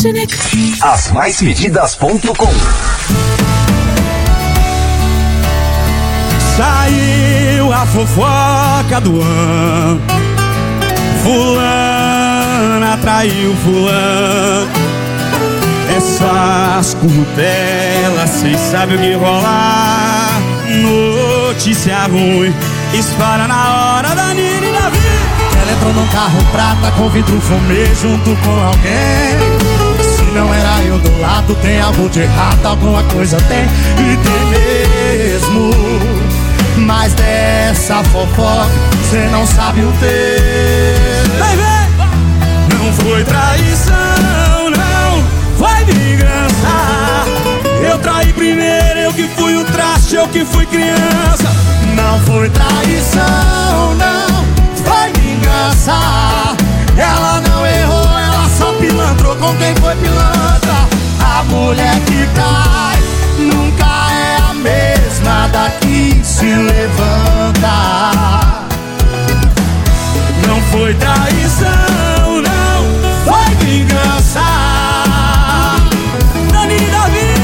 Sputnik. Asmaismedidas.com. Saiu a fofoca do ano. Fulana traiu fulano. Essas currupelas, cês sabem o que rolar. Notícia ruim espalha na hora da Nina e da Davi. Ela entrou num carro prata com vidro fumê junto com alguém. Se não era eu do lado, tem algo de errado, alguma coisa tem. E tem mesmo. Mas dessa fofoca cê não sabe o texto. Vai ver! Não foi traição, não foi vingança. Eu traí primeiro, eu que fui o traste, eu que fui criança. Não foi traição, não foi vingança. Ela não errou, ela só pilantrou com quem foi pilantra. A mulher que cai nunca é a mesma daqui se levanta. Não foi traição, não foi vingança. Dani e Davi.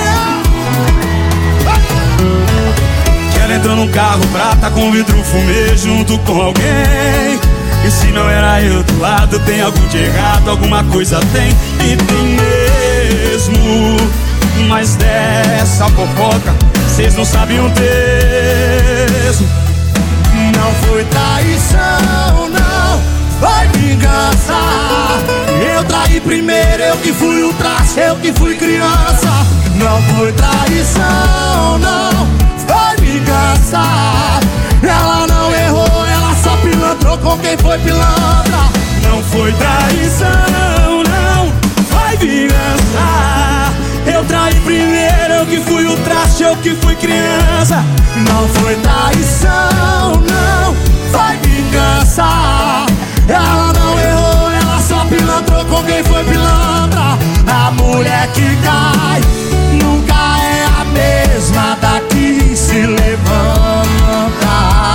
Que ela entrou num carro prata com vidro fumê junto com alguém. E se não era eu do lado, tem algo de errado, alguma coisa tem. E tem mesmo. Mas dessa fofoca cês não sabem o texto. Não foi traição, não foi vingança. Eu traí primeiro, eu que fui o traste, eu que fui criança. Não foi traição, não foi vingança. Ela não errou, ela só pilantrou com quem foi pilantra. Não foi traição, não foi vingança. Eu traí primeiro, eu que fui o traste, eu que fui criança. Não foi traição, não foi vingança. Ela não errou, ela só pilantrou com quem foi pilantra. A mulher que cai nunca é a mesma daqui se levanta.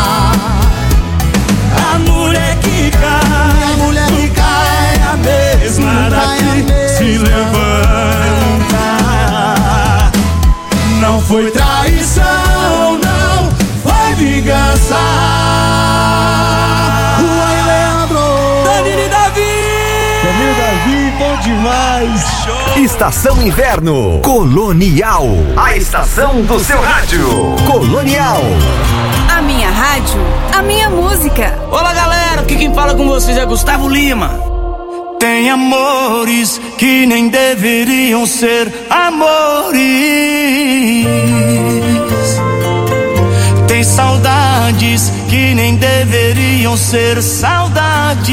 A mulher que cai, nunca é a mesma daqui se levanta. Não foi traição, não foi vingança. Oi, Leandro. Danilo e Davi. Danilo e Davi, bom demais. Show. Estação Inverno Colonial. A estação do seu rádio. Colonial. A minha rádio, a minha música. Olá, galera, aqui quem fala com vocês é Gustavo Lima. Tem amores que nem deveriam ser amores. Tem saudades que nem deveriam ser saudades.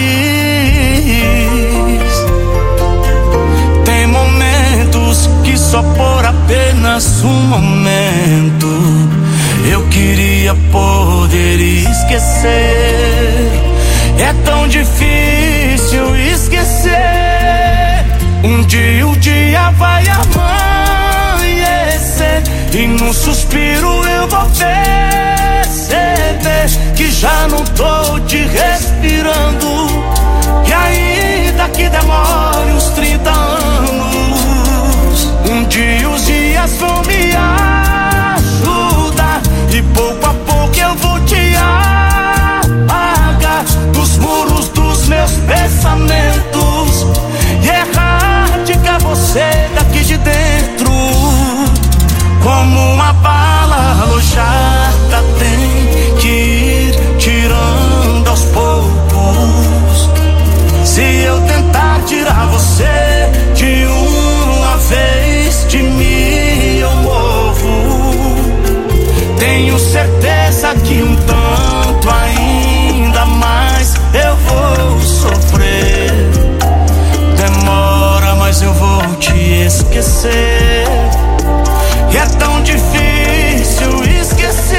Tem momentos que só por apenas um momento eu queria poder esquecer. É tão difícil esquecer. Um dia o dia vai amanhecer e num suspiro eu vou perceber que já não tô te respirando. E ainda que demore uns 30 anos, um dia os dias vão me ajudar e pouco a pouco eu vou te apagar dos muros dos meus pensamentos e erradicar você daqui de dentro. Como uma bala alojada tem que ir tirando aos poucos. Se eu tentar tirar você de uma vez, de mim eu morro. Tenho certeza que um tanto ainda mais eu vou sofrer. Demora, mas eu vou te esquecer. E é tão difícil esquecer.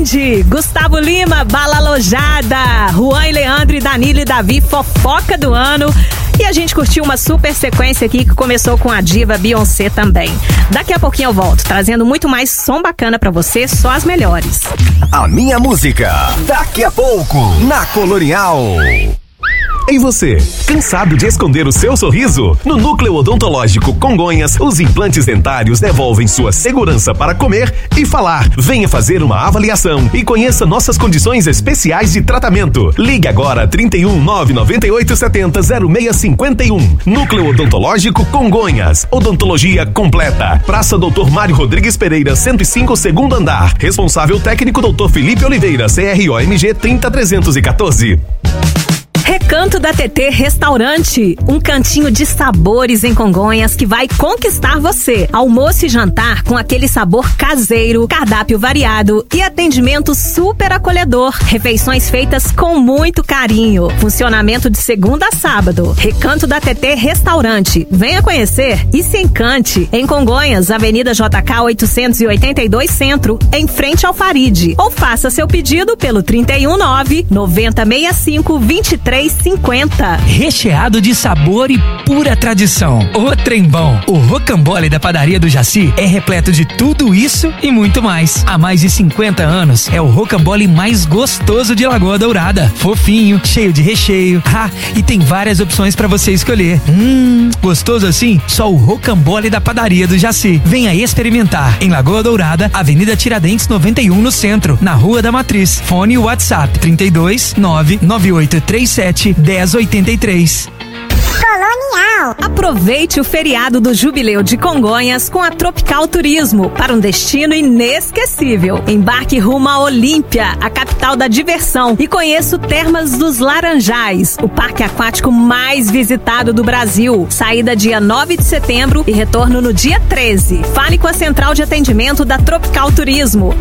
Farid, Gustavo Lima, Bala Alojada, Juan e Leandro e Danilo e Davi, fofoca do ano. E a gente curtiu uma super sequência aqui que começou com a diva Beyoncé também. Daqui a pouquinho eu volto, trazendo muito mais som bacana pra você, só as melhores. A minha música, daqui a pouco, na Colonial. E você, cansado de esconder o seu sorriso? No Núcleo Odontológico Congonhas, os implantes dentários devolvem sua segurança para comer e falar. Venha fazer uma avaliação e conheça nossas condições especiais de tratamento. Ligue agora 31 998 70 0651. Núcleo Odontológico Congonhas. Odontologia completa. Praça Dr. Mário Rodrigues Pereira, 105, segundo andar. Responsável técnico Dr. Felipe Oliveira, CROMG 30314. Recanto da TT Restaurante, um cantinho de sabores em Congonhas que vai conquistar você. Almoço e jantar com aquele sabor caseiro, cardápio variado e atendimento super acolhedor. Refeições feitas com muito carinho. Funcionamento de segunda a sábado. Recanto da TT Restaurante. Venha conhecer e se encante. Em Congonhas, Avenida JK 882 Centro, em frente ao Farid. Ou faça seu pedido pelo 319 9065 2350. Recheado de sabor e pura tradição. O trem bom. O rocambole da padaria do Jaci é repleto de tudo isso e muito mais. Há mais de 50 anos, é o rocambole mais gostoso de Lagoa Dourada. Fofinho, cheio de recheio. E tem várias opções pra você escolher. Gostoso assim? Só o rocambole da padaria do Jaci. Venha experimentar. Em Lagoa Dourada, Avenida Tiradentes 91 no centro, na Rua da Matriz. Fone WhatsApp 32 99837 1083. Colonial. Aproveite o feriado do Jubileu de Congonhas com a Tropical Turismo para um destino inesquecível. Embarque rumo a Olímpia, a capital da diversão, e conheça o Termas dos Laranjais, o parque aquático mais visitado do Brasil. Saída dia 9 de setembro e retorno no dia 13. Fale com a central de atendimento da Tropical Turismo,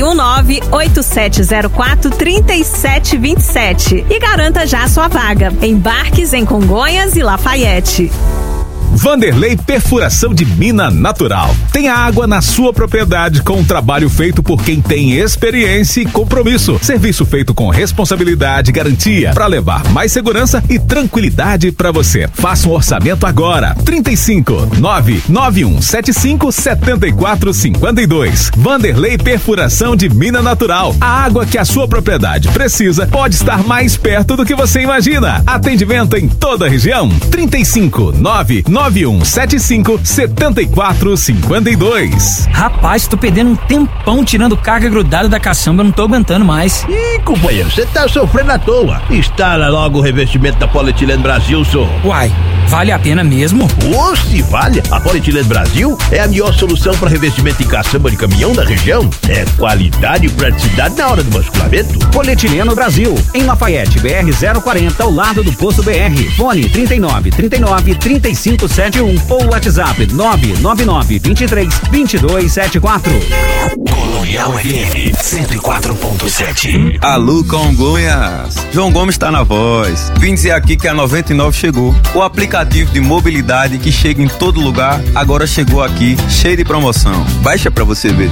319-8704-3727 e garanta já a sua vaga. Embarques em Congonhas e Lafayette. Vanderlei Perfuração de Mina Natural. Tem água na sua propriedade com um trabalho feito por quem tem experiência e compromisso. Serviço feito com responsabilidade e garantia para levar mais segurança e tranquilidade para você. Faça um orçamento agora. 35 99175 7452. Vanderlei Perfuração de Mina Natural. A água que a sua propriedade precisa pode estar mais perto do que você imagina. Atendimento em toda a região. 35 99175 7452. Rapaz, tô perdendo um tempão tirando carga grudada da caçamba, eu não tô aguentando mais. Ih, companheiro, você tá sofrendo à toa. Instala logo o revestimento da Polietileno Brasil, senhor. Uai, vale a pena mesmo? Se vale. A Polietileno Brasil é a melhor solução para revestimento em caçamba de caminhão da região. É qualidade e praticidade na hora do basculamento. Polietileno Brasil, em Lafayette, BR 040, ao lado do Posto BR. Fone 39 39 3571 ou WhatsApp 999 23 2274. Colonial FM 104.7. Alô, Congonhas. João Gomes está na voz. Vim dizer aqui que a 99 chegou. O aplicativo de mobilidade que chega em todo lugar, agora chegou aqui, cheio de promoção. Baixa pra você ver.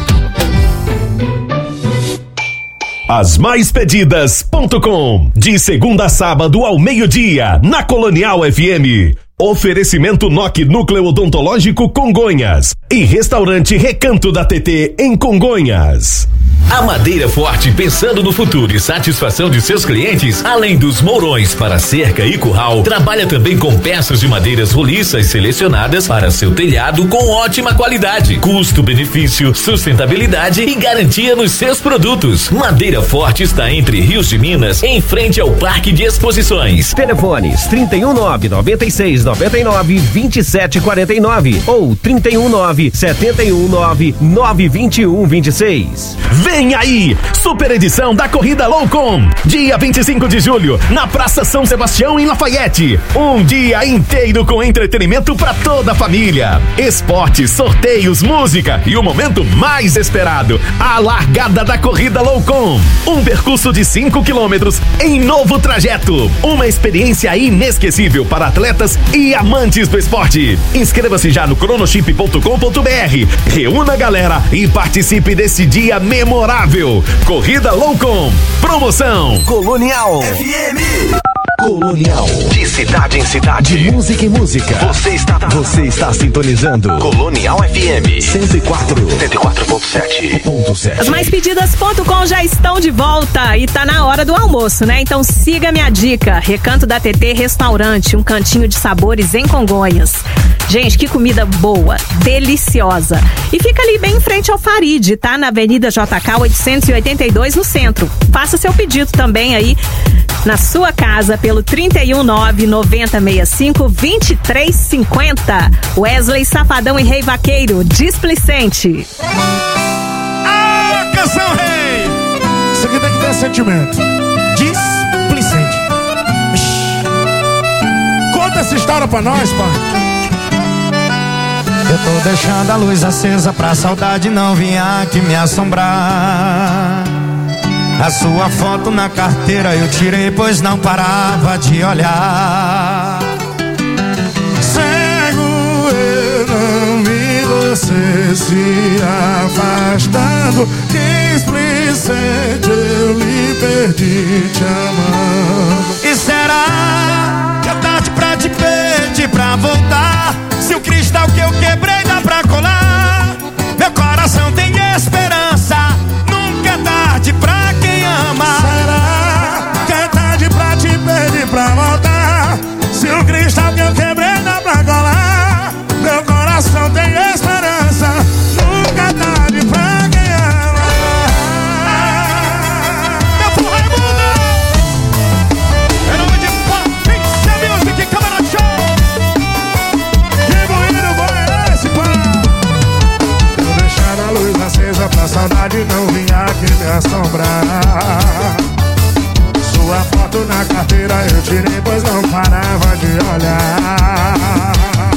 Asmaispedidas.com. De segunda a sábado ao meio-dia, na Colonial FM. Oferecimento NOC Núcleo Odontológico Congonhas e Restaurante Recanto da TT em Congonhas. A Madeira Forte, pensando no futuro e satisfação de seus clientes, além dos mourões para cerca e curral, trabalha também com peças de madeiras roliças selecionadas para seu telhado com ótima qualidade, custo-benefício, sustentabilidade e garantia nos seus produtos. Madeira Forte está entre Rios de Minas, em frente ao Parque de Exposições. Telefones 319 96 99 27 49 ou 319 719 921 26. Vem aí, super edição da Corrida Loucom, dia 25 de julho, na Praça São Sebastião, em Lafayette. Um dia inteiro com entretenimento para toda a família. Esportes, sorteios, música e o momento mais esperado, a largada da Corrida Loucom. Um percurso de 5 quilômetros em novo trajeto. Uma experiência inesquecível para atletas e amantes do esporte. Inscreva-se já no cronochip.com.br. Reúna a galera e participe desse dia memorável. Corrida Loucom. Promoção Colonial FM. Colonial. De cidade em cidade. De música em música. Você está sintonizando Colonial FM 104.7. As maispedidas.com já estão de volta e tá na hora do almoço, né? Então siga minha dica. Recanto da TT Restaurante, um cantinho de sabores em Congonhas. Gente, que comida boa, deliciosa. E fica ali bem em frente ao Farid, tá? Na Avenida JK 882, no centro. Faça seu pedido também aí na sua casa pelo 319-9065-2350. Wesley Safadão e Rei Vaqueiro, Displicente. Ah, canção rei! Isso aqui tem que ter sentimento. Displicente. Conta essa história pra nós, pai. Eu tô deixando a luz acesa pra saudade não vir aqui me assombrar. A sua foto na carteira eu tirei, pois não parava de olhar. Cego eu não vi você se afastando. Displicente eu lhe perdi te amando. E será que é tarde pra te pedir pra voltar? Se o cristal que eu quebrei dá pra colar. Meu coração tem esperança. Nunca é tarde pra quem ama. Será que é tarde pra te pedir pra voltar? Se o cristal que eu quebrei dá pra colar. Meu coração tem esperança. Nunca é tarde pra quem ama. Meu porra é muda. Em nome de Pizza Music, Câmara Show. Que bonito bom é esse, pá. Tô deixando a luz acesa pra saudade não vir aqui me assombrar. Sua foto na carteira eu tirei, pois não parava de olhar.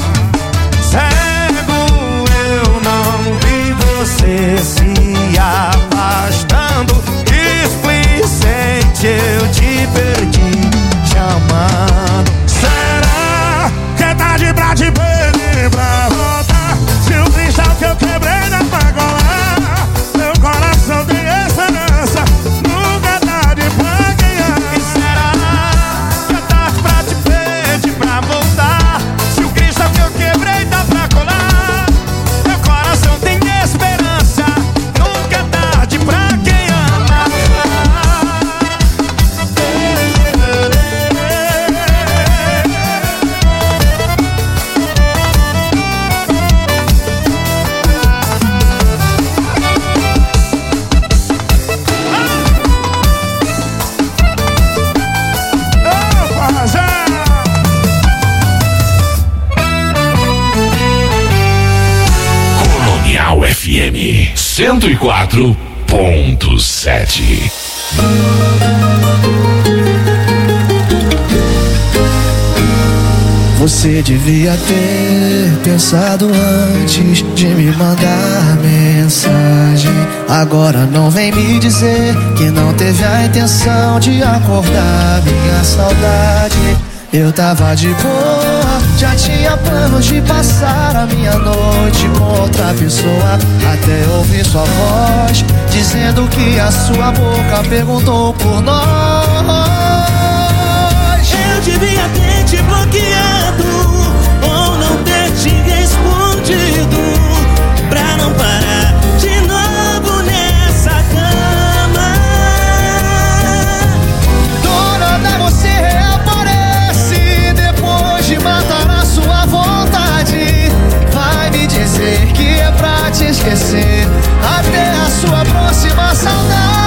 Cego eu não vi você se afastando. Displicente eu te perdi te amando. Será que é tarde pra te pedir pra voltar? Se o cristal que eu quebrei dá pra colar. Meu coração tem esperança. Nunca é tarde pra quem ama. E será que é tarde pra te pedir pra voltar? Se o cristal que eu quebrei dá pra colar. Meu coração tem esperança. Nunca é tarde pra quem ama. Colonial FM 104.7. Você devia ter pensado antes de me mandar mensagem. Agora não vem me dizer que não teve a intenção de acordar minha saudade. Eu tava de boa, já tinha planos de passar a minha noite com outra pessoa. Até ouvir sua voz dizendo que a sua boca perguntou por nós. Eu devia ter te bloqueado ou não ter te respondido, pra não parar de novo nessa cama. Toda hora você reaparece depois de matar a sua vontade. Vai me dizer que é pra te esquecer até a sua próxima saudade.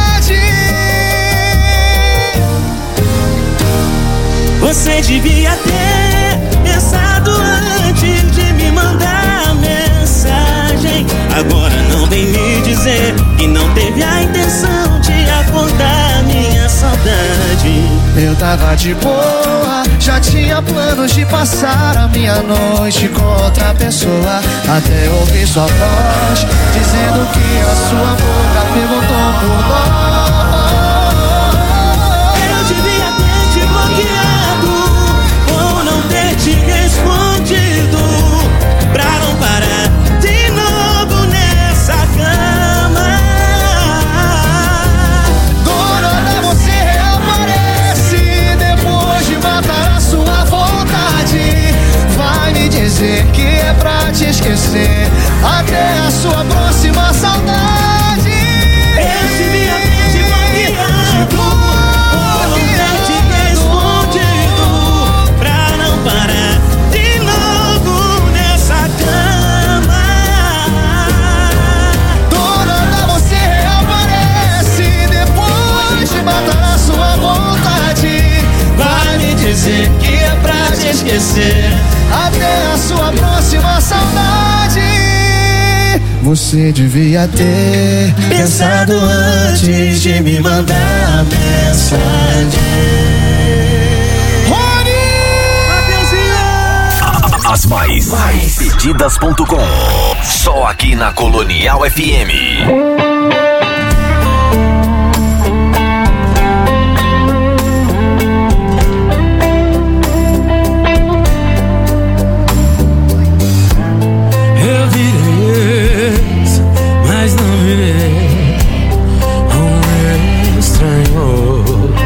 Você devia ter pensado antes de me mandar mensagem. Agora não vem me dizer que não teve a intenção de acordar minha saudade. Eu tava de boa, já tinha planos de passar a minha noite com outra pessoa. Até ouvir sua voz dizendo que a sua boca perguntou por nós. Eu devia ter te bloqueado ou não ter te até a sua próxima saudade. Você devia ter pensado antes de me mandar a mensagem. As mais pedidas.com. Só aqui na Colonial FM. Eu virei, mas não virei um estranho.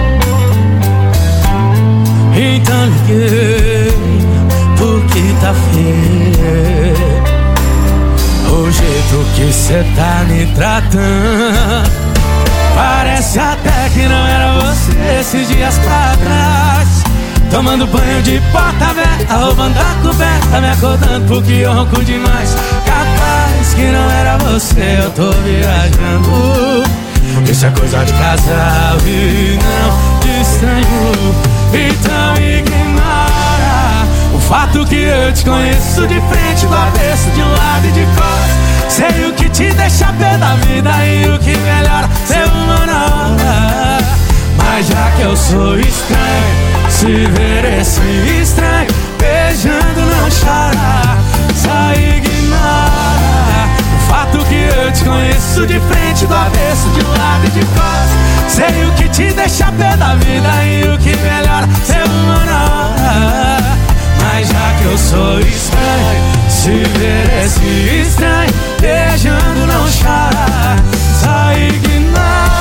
Então liguei porque tá feio o jeito que cê tá me tratando. Parece até que não era você esses dias pra trás. Tomando banho de porta aberta, roubando a coberta, me acordando porque eu ronco demais. Capaz que não era você, eu tô viajando. Isso é coisa de casal e não de estranho. Então ignora o fato que eu te conheço de frente, do avesso, de um lado e de costas. Sei o que te deixa pé da vida e o que melhora ser uma na hora. Mas já que eu sou estranho, se ver esse estranho beijando não chora. Só ignora o fato que eu te conheço de frente, do avesso, de um lado e de costas. Sei o que te deixa pé da vida e o que melhora ser uma na hora. Mas já que eu sou estranho, se ver esse estranho beijando não chora. Só ignora.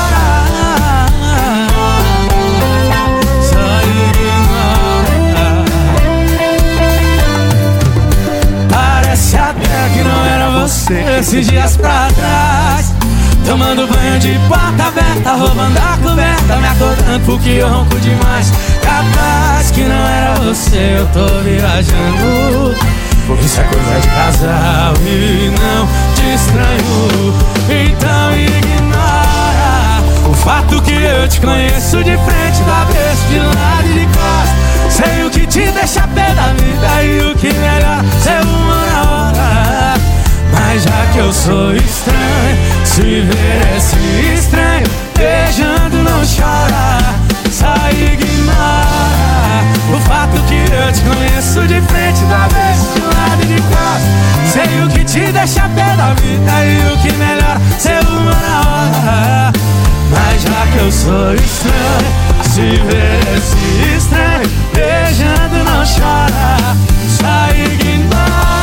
Parece até que não era você esses dias pra trás. Tomando banho de porta aberta, roubando a coberta, me acordando porque eu ronco demais. Capaz que não era você, eu tô viajando. Isso é coisa de casal e não de estranho. Então ignora o fato que eu te conheço de frente, do avesso, de lado e de costas. Sei o que te deixa pé da vida e o que melhora ser uma na hora. Mas já que eu sou estranho, se ver esse estranho beijando não chora. Só ignora o fato que eu te conheço de frente, do avesso, de lado e de costas. Sei o que te deixa pé da vida e o que melhora ser uma na hora. Mas já que eu sou estranho, se ver esse estranho beijando não chora. Só ignora.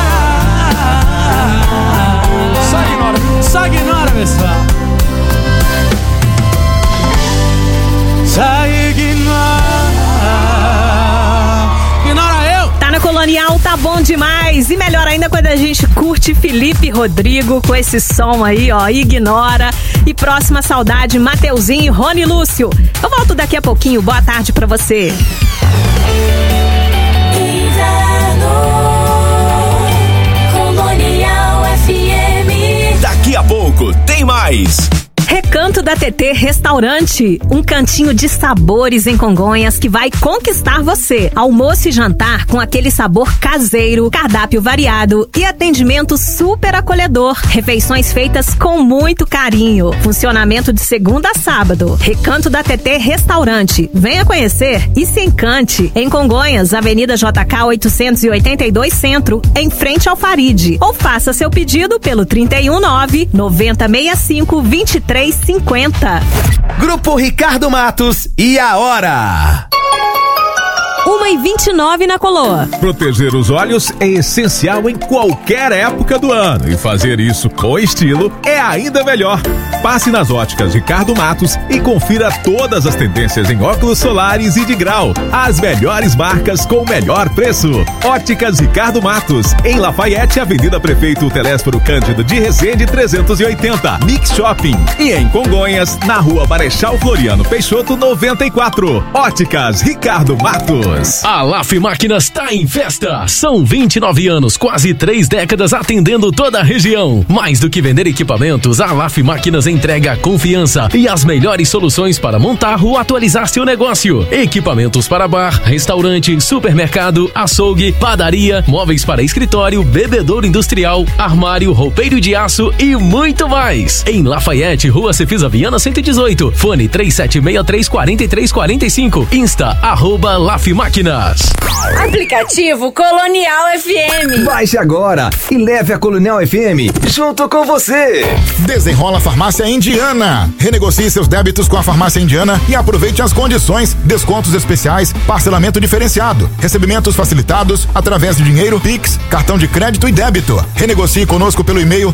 Só ignora, pessoal. Só ignora. Ignora eu. Tá na Colonial, tá bom demais. E melhor ainda quando a gente curte Felipe Rodrigo com esse som aí, ó, Ignora. E próxima saudade, Mateuzinho e Rony Lúcio. Eu volto daqui a pouquinho. Boa tarde pra você. Colonial FM. Daqui a pouco tem mais. Recanto da TT Restaurante, um cantinho de sabores em Congonhas que vai conquistar você. Almoço e jantar com aquele sabor caseiro, cardápio variado e atendimento super acolhedor. Refeições feitas com muito carinho. Funcionamento de segunda a sábado. Recanto da TT Restaurante. Venha conhecer e se encante. Em Congonhas, Avenida JK 882 Centro, em frente ao Farid. Ou faça seu pedido pelo 319 9065 2350. Grupo Ricardo Matos e a hora. 1h29 na Coloa. Proteger os olhos é essencial em qualquer época do ano e fazer isso com estilo é ainda melhor. Passe nas óticas Ricardo Matos e confira todas as tendências em óculos solares e de grau. As melhores marcas com o melhor preço. Óticas Ricardo Matos, em Lafayette, Avenida Prefeito Telésforo Cândido de Resende 380, Mix Shopping. E em Congonhas, na Rua Marechal Floriano Peixoto 94. Óticas Ricardo Matos. anos. A LAF Máquinas está em festa. São 29 anos, quase 3 décadas atendendo toda a região. Mais do que vender equipamentos, a LAF Máquinas entrega confiança e as melhores soluções para montar ou atualizar seu negócio. Equipamentos para bar, restaurante, supermercado, açougue, padaria, móveis para escritório, bebedouro industrial, armário, roupeiro de aço e muito mais. Em Lafayette, Rua Cefisa Viana 118, fone 3763-4345, Insta, @LAF Máquinas. Aplicativo Colonial FM. Baixe agora e leve a Colonial FM junto com você. Desenrola Farmácia Indiana. Renegocie seus débitos com a Farmácia Indiana e aproveite as condições, descontos especiais, parcelamento diferenciado, recebimentos facilitados através de dinheiro, Pix, cartão de crédito e débito. Renegocie conosco pelo e-mail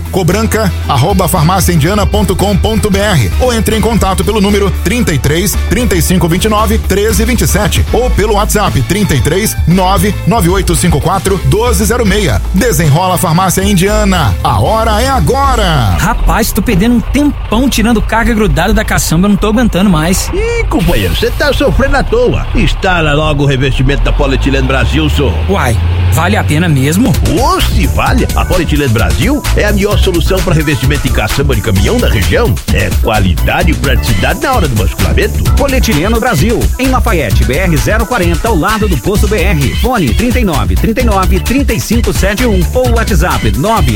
cobranca@farmaciaindiana.com.br ou entre em contato pelo número 33 3529 1327 ou pelo WhatsApp 33 99854 1206. Desenrola Farmácia Indiana. A hora é agora. Rapaz, tô perdendo um tempão tirando carga grudada da caçamba, eu não tô aguentando mais. Ih, companheiro, você tá sofrendo à toa. Instala logo o revestimento da Polietileno Brasil, senhor. Uai, vale a pena mesmo? Se vale. A Polietileno Brasil é a melhor solução para revestimento em caçamba de caminhão da região. É qualidade e praticidade na hora do basculamento. Polietileno Brasil, em Lafayette, BR 040, ao lado do Posto BR. Fone 3939-3571 ou WhatsApp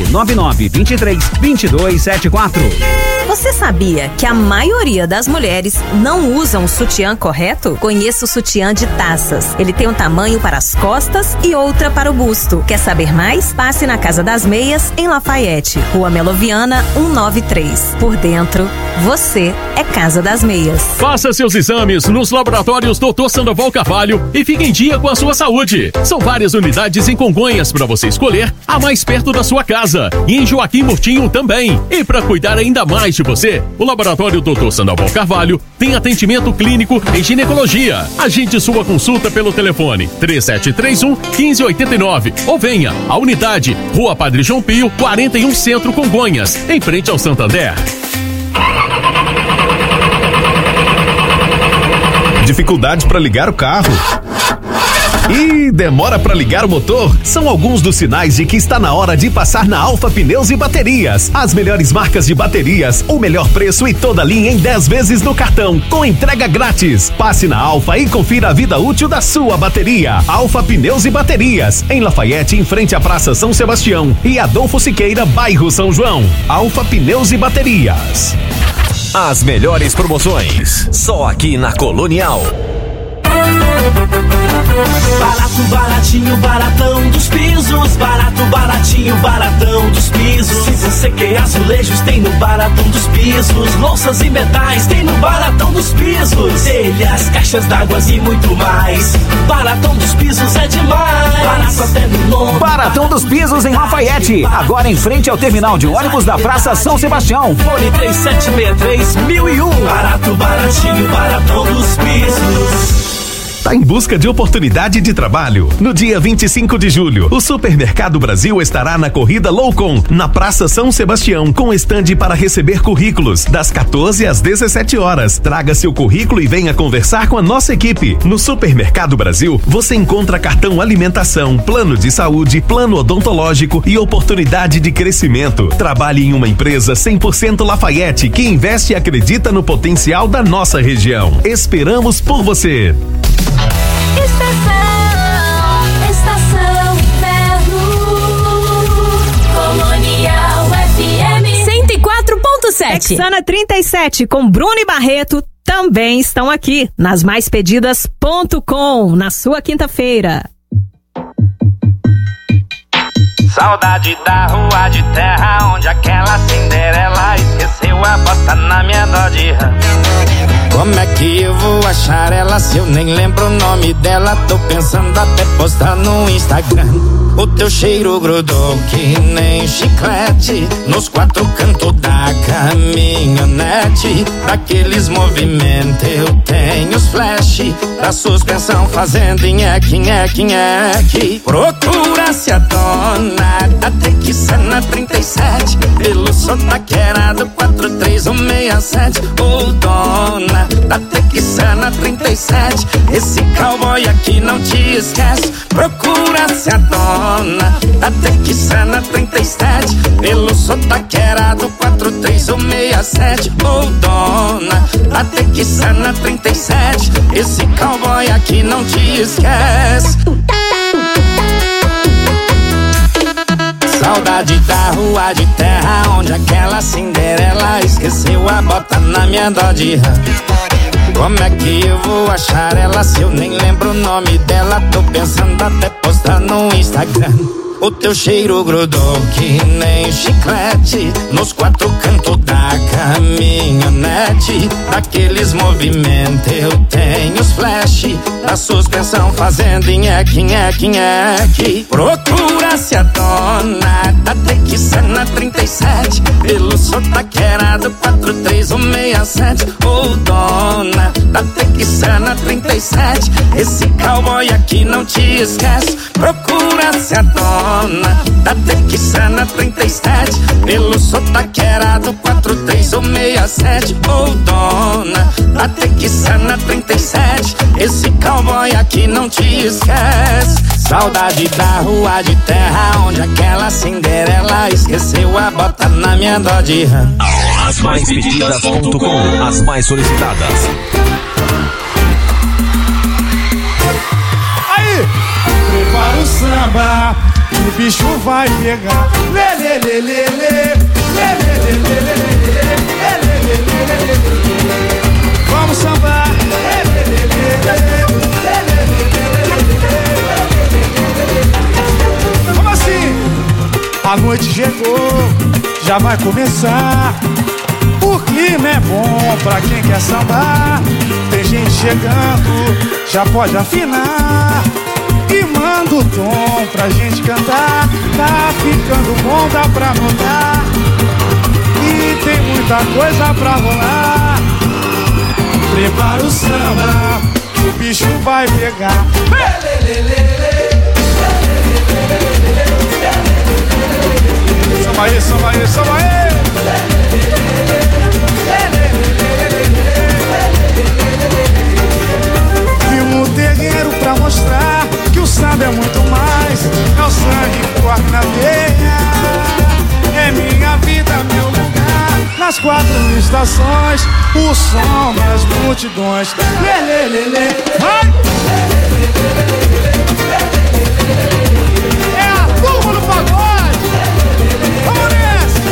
999-23-2274. Você sabia que a maioria das mulheres não usam o sutiã correto? Conheça o sutiã de taças. Ele tem um tamanho para as costas e outra para o busto. Quer saber mais? Passe na Casa das Meias, em Lafayette, Rua Meloviana 193. Por dentro, você é Casa das Meias. Faça seus exames nos laboratórios Dr. Sandoval Carvalho e fique em dia com a sua saúde. São várias unidades em Congonhas para você escolher a mais perto da sua casa. E em Joaquim Murtinho também. E para cuidar ainda mais de você, o laboratório Dr. Sandoval Carvalho tem atendimento clínico em ginecologia. Agende sua consulta pelo telefone 3731-1589 ou venha à unidade Rua Padre João Pio, 41 Centro, Congonhas, em frente ao Santander. Dificuldade para ligar o carro? E demora para ligar o motor? São alguns dos sinais de que está na hora de passar na Alfa Pneus e Baterias. As melhores marcas de baterias, o melhor preço e toda a linha em 10 vezes no cartão, com entrega grátis. Passe na Alfa e confira a vida útil da sua bateria. Alfa Pneus e Baterias, em Lafayette, em frente à Praça São Sebastião e Adolfo Siqueira, bairro São João. Alfa Pneus e Baterias. As melhores promoções, só aqui na Colonial. Barato, baratinho, baratão dos pisos. Barato, baratinho, baratão dos pisos. Se você quer azulejos, tem no Baratão dos Pisos. Louças e metais, tem no Baratão dos Pisos. Telhas, caixas d'águas e muito mais. Baratão dos Pisos é demais. Barato até no nome. Baratão dos Pisos em Lafayette, agora em frente ao terminal de ônibus da Praça São Sebastião. Fone 3763-1001. Barato, baratinho, baratão dos pisos. Tá em busca de oportunidade de trabalho? No dia 25 de julho, o Supermercado Brasil estará na corrida Loucon, na Praça São Sebastião, com estande para receber currículos, das 14 às 17 horas. Traga seu currículo e venha conversar com a nossa equipe. No Supermercado Brasil, você encontra cartão alimentação, plano de saúde, plano odontológico e oportunidade de crescimento. Trabalhe em uma empresa 100% Lafayette que investe e acredita no potencial da nossa região. Esperamos por você. Estação Inverno, Colonial FM 104.7. Texana 37 com Bruno e Barreto também estão aqui nas maispedidas.com na sua quinta-feira. Saudade da rua de terra onde aquela Cinderela esqueceu a bota na minha Dodge Ram. Como é que eu vou achar ela se eu nem lembro o nome dela? Tô pensando até postar no Instagram. O teu cheiro grudou que nem chiclete nos quatro cantos da caminhonete. Daqueles movimentos eu tenho os flash da suspensão fazendo nheque, nheque, nheque. Procura-se a dona da Texana 37 pelo sotaqueira do 43 43167. Ô dona da Texana 37, esse cowboy aqui não te esquece. Procura-se a dona da Texana 37, pelo sotaqueirado 43167. Ô dona da Texana 37, esse cowboy aqui não te esquece. Saudade da rua de terra, onde aquela Cinderela esqueceu a bota na minha Dodge Ram. Como é que eu vou achar ela se eu nem lembro o nome dela? Tô pensando até postar no Instagram. O teu cheiro grudou que nem chiclete nos quatro cantos da caminhonete. Daqueles movimentos eu tenho os flash da suspensão fazendo nheque, nheque, nheque. Procura-se a dona da Texana 37, pelo sotaqueirado 43167. Ô dona da Texana 37, esse cowboy aqui não te esquece. Procura-se a dona da Texana 37, pelo sotaqueirado 43167. Ô dona da Texana 37, esse cowboy aqui não te esquece. Saudade da rua de terra, onde aquela Cinderela esqueceu a bota na minha Dodge Ram. Asmaispedidas.com, as mais solicitadas. Aí, prepara o samba, o bicho vai pegar. Lê, lê, lê, lê, lê. Lê, lê, lê, lê, lê, lê. Lê, lê, lê, lê, lê, lê. Vamos sambar. Lê, lê, lê, lê, lê. Lê, lê, lê, lê. Como assim? A noite chegou, já vai começar. O clima é bom pra quem quer sambar. Tem gente chegando, já pode afinar. E manda o tom pra gente cantar. Tá ficando bom, dá pra notar. E tem muita coisa pra rolar. Prepara o samba, o bicho vai pegar. Samba aí, samba aí, samba aí. Vim no terreiro pra mostrar que o samba é muito mais. É o sangue que corre na veia. É minha vida, meu lugar. Nas quatro estações, o som das multidões. Lê, lê, lê, lê. Vai! É a turma do pagode. Vamos nessa!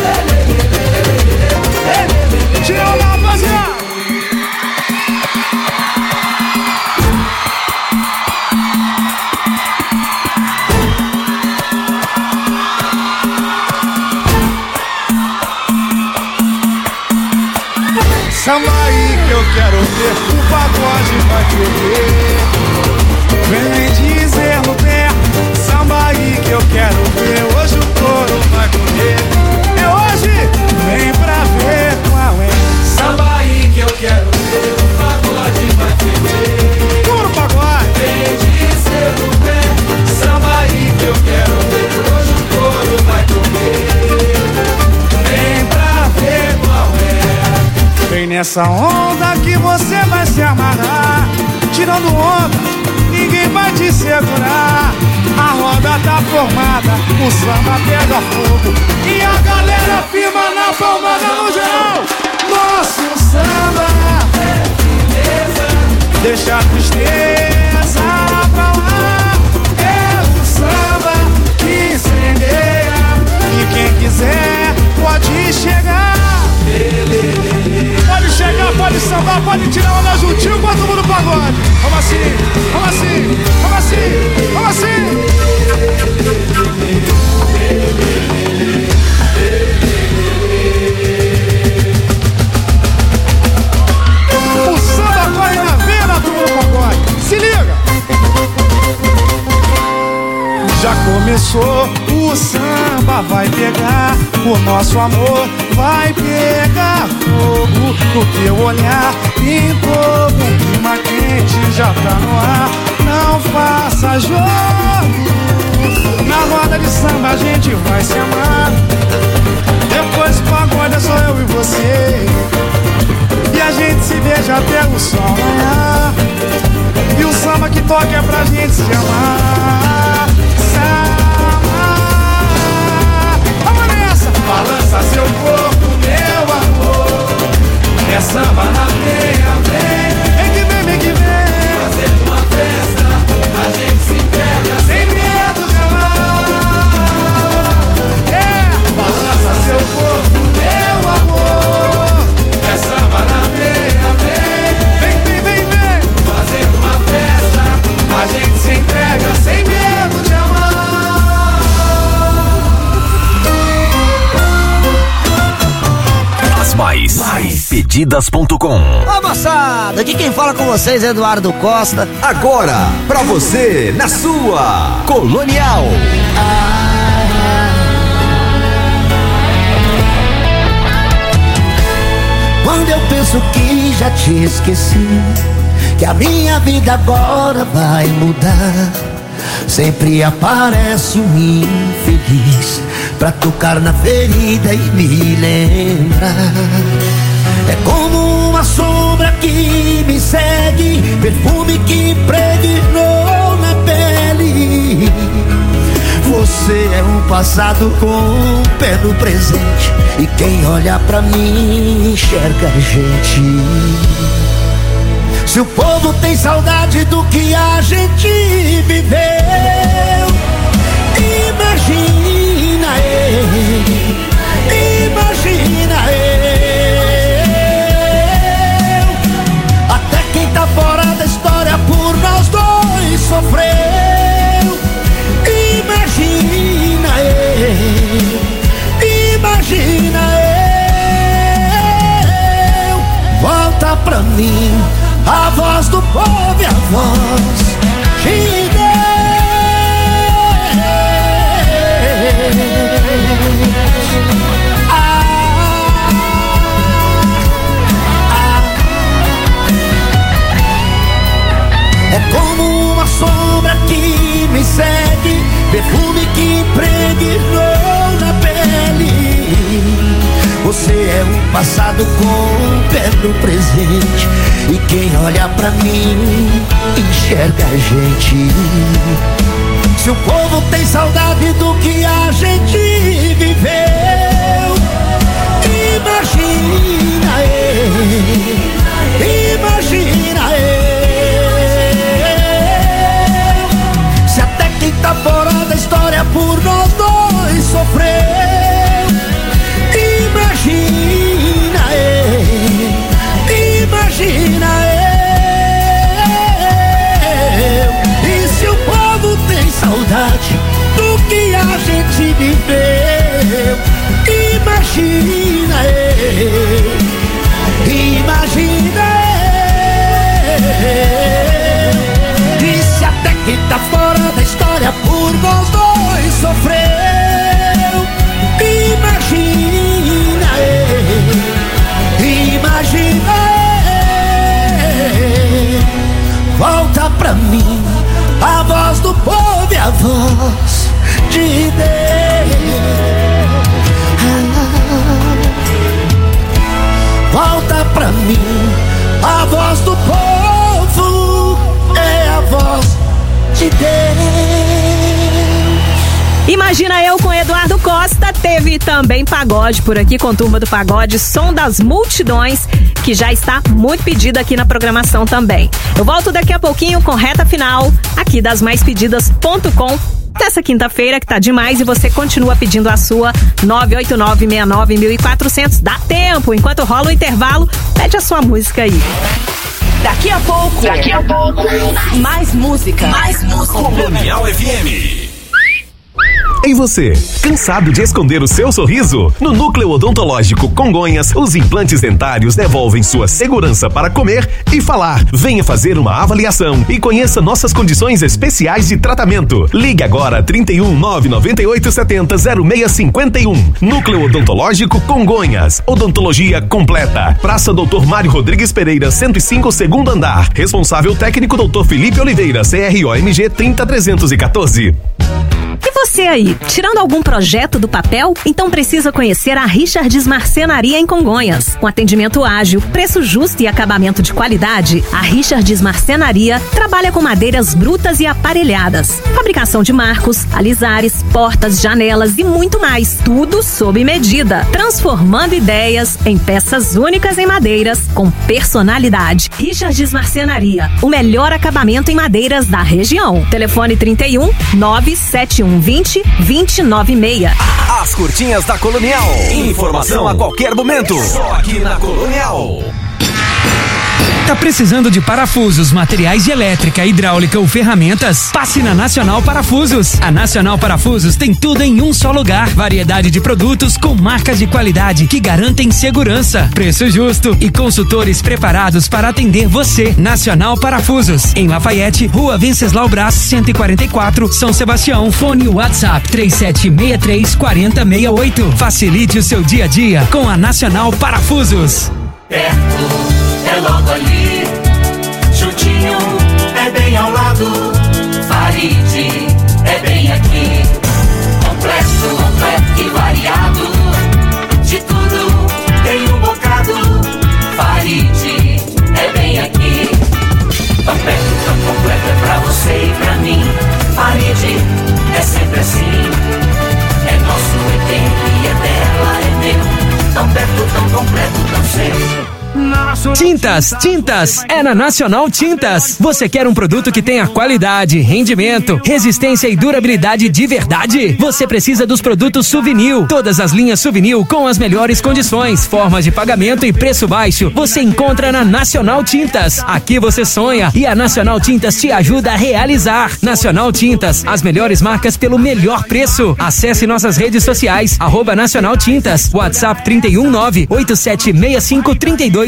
Tira lá, rapaziada! Samba aí que eu quero ver, o pagode vai te ouvir. Vem dizer no pé, samba aí que eu quero ver. Hoje o touro vai correr. É hoje, vem pra ver qual é. Samba aí que eu quero ver, o pagode vai te ouvir. Puro pagode. Vem dizer no pé, samba aí que eu quero ver. Hoje o touro vai correr. Vem pra ver qual é. Vem nessa onda que você vai se amarrar. Tirando onda, ninguém vai te segurar. A roda tá formada, o samba pega fogo e a galera firma na palmada no geral. Nosso samba é firmeza, deixa a tristeza pra lá. É o samba que incendeia e quem quiser pode chegar. Pode chegar, pode sambar, pode tirar onda juntinho com todo mundo no pagode. Vamos assim, vamos assim, vamos assim, vamos assim. O samba corre na veia da turma do pagode. Se liga! Já começou, o samba vai pegar. O nosso amor vai pegar fogo. No teu olhar pintou um clima quente, já tá no ar. Não faça jogo. Na roda de samba a gente vai se amar. Depois do pagode é só eu e você. noite até o sol raiar. E o samba que toca é pra gente se amar. Vamos nessa! Balança seu corpo, meu amor. É samba na veia, vem. Vem que vem, vem que vem. Fazendo uma festa, a gente se pega sem medo de amar. Balança seu corpo, meu amor. É samba na veia, vem. Vem, vem, vem, vem. Fazendo uma festa, a gente se entrega sem medo de amar. As mais pedidas.com. Ô moçada, aqui quem fala com vocês é Eduardo Costa. Agora, pra você, na sua Colonial. Quando eu penso que já te esqueci, que a minha vida agora vai mudar, sempre aparece um infeliz pra tocar na ferida e me lembrar. É como uma sombra que me segue, perfume que impregnou na pele. Você é um passado com um pé no presente, e quem olha pra mim enxerga a gente. Se o povo tem saudade do que a gente viveu, imagina eu, imagina eu. Até quem tá fora da história por nós dois sofreu. Imagina eu, imagina eu. Volta pra mim a voz do povo e a voz de Deus. É como uma sombra que me segue, perfume que impregnou na pele. Você é um passado com um pé no presente, e quem olha pra mim enxerga a gente. Se o povo tem saudade do que a gente viveu, imagina eu, imagina eu. Se até quem tá fora da história por nós dois sofreu, imagina eu, imagina eu. E se o povo tem saudade do que a gente viveu, imagina eu, imagina eu. E se até quem tá fora da história por nós dois sofreu, imagina eu, imagina eu. Volta pra mim a voz do povo e a voz de Deus. Volta pra mim a voz do povo, é a voz de Deus. Imagina eu com Eduardo Costa. Teve também pagode por aqui com Turma do Pagode, Som das Multidões, que já está muito pedido aqui na programação também. Eu volto daqui a pouquinho com reta final aqui das maispedidas.com dessa quinta-feira, que tá demais, e você continua pedindo a sua 989691400. Dá tempo, enquanto rola o intervalo, pede a sua música aí. Daqui a pouco, mais música. Colonial FM. E você, cansado de esconder o seu sorriso? No Núcleo Odontológico Congonhas, os implantes dentários devolvem sua segurança para comer e falar. Venha fazer uma avaliação e conheça nossas condições especiais de tratamento. Ligue agora 31 998 70 0651. Núcleo Odontológico Congonhas. Odontologia completa. Praça Dr. Mário Rodrigues Pereira, 105, segundo andar. Responsável técnico Dr. Felipe Oliveira, CROMG 30314. E você aí, tirando algum projeto do papel? Então precisa conhecer a Richards Marcenaria em Congonhas. Com atendimento ágil, preço justo e acabamento de qualidade, a Richards Marcenaria trabalha com madeiras brutas e aparelhadas. Fabricação de marcos, alisares, portas, janelas e muito mais. Tudo sob medida. Transformando ideias em peças únicas em madeiras com personalidade. Richards Marcenaria, o melhor acabamento em madeiras da região. Telefone 31 97120 296. As curtinhas da Colonial. Informação a qualquer momento. Só aqui na Colonial. Tá precisando de parafusos, materiais de elétrica, hidráulica ou ferramentas? Passe na Nacional Parafusos. A Nacional Parafusos tem tudo em um só lugar. Variedade de produtos com marcas de qualidade que garantem segurança, preço justo e consultores preparados para atender você. Nacional Parafusos, em Lafayette, Rua Venceslau Braz, 144, São Sebastião. Fone WhatsApp 3763-4068. Facilite o seu dia a dia com a Nacional Parafusos. Perto, é logo ali, juntinho, é bem ao lado. Farid, é bem aqui. Completo e variado. De tudo tem um bocado. Farid, é bem aqui. Tão perto, tão completo, é pra você e pra mim. Farid, é sempre assim. É nosso, é dele, é dela, é meu. Tão perto, tão completo, tão seu. Tintas, é na Nacional Tintas. Você quer um produto que tenha qualidade, rendimento, resistência e durabilidade de verdade? Você precisa dos produtos Suvinil. Todas as linhas Suvinil com as melhores condições, formas de pagamento e preço baixo. Você encontra na Nacional Tintas. Aqui você sonha e a Nacional Tintas te ajuda a realizar. Nacional Tintas, as melhores marcas pelo melhor preço. Acesse nossas redes sociais, @Nacional Tintas, WhatsApp 319-8765-3213.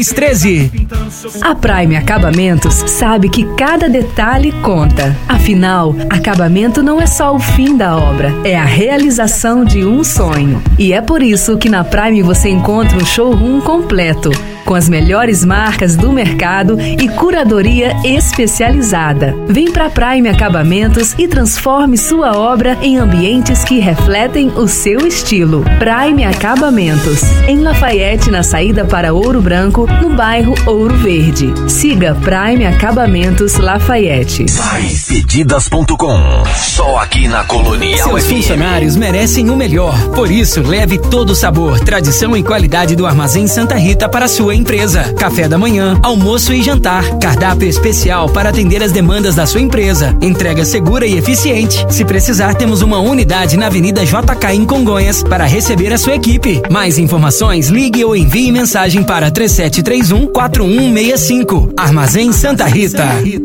A Prime Acabamentos sabe que cada detalhe conta. Afinal, acabamento não é só o fim da obra, é a realização de um sonho. E é por isso que na Prime você encontra um showroom completo, com as melhores marcas do mercado e curadoria especializada. Vem pra Prime Acabamentos e transforme sua obra em ambientes que refletem o seu estilo. Prime Acabamentos, em Lafayette, na saída para Ouro Branco, no bairro Ouro Verde. Siga Prime Acabamentos Lafayette. Pedidas.com. Só aqui na Colonial. Seus funcionários merecem o melhor. Por isso, leve todo o sabor, tradição e qualidade do Armazém Santa Rita para a sua empresa. Café da manhã, almoço e jantar. Cardápio especial para atender as demandas da sua empresa. Entrega segura e eficiente. Se precisar, temos uma unidade na Avenida JK em Congonhas para receber a sua equipe. Mais informações, ligue ou envie mensagem para 3731-4165. Armazém Santa Rita.